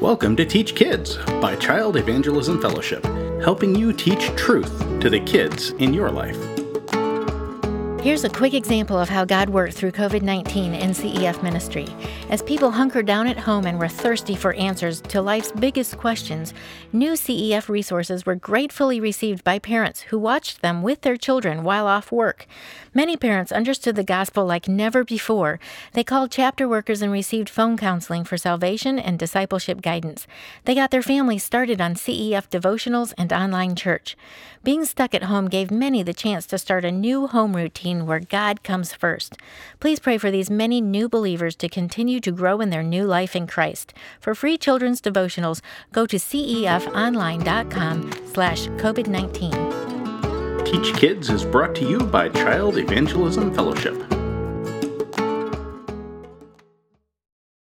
Welcome to Teach Kids by Child Evangelism Fellowship, helping you teach truth to the kids in your life. Here's a quick example of how God worked through COVID-19 in CEF ministry. As people hunkered down at home and were thirsty for answers to life's biggest questions, new CEF resources were gratefully received by parents who watched them with their children while off work. Many parents understood the gospel like never before. They called chapter workers and received phone counseling for salvation and discipleship guidance. They got their families started on CEF devotionals and online church. Being stuck at home gave many the chance to start a new home routine where God comes first. Please pray for these many new believers to continue to grow in their new life in Christ. For free children's devotionals, go to cefonline.com/COVID-19. Teach Kids is brought to you by Child Evangelism Fellowship.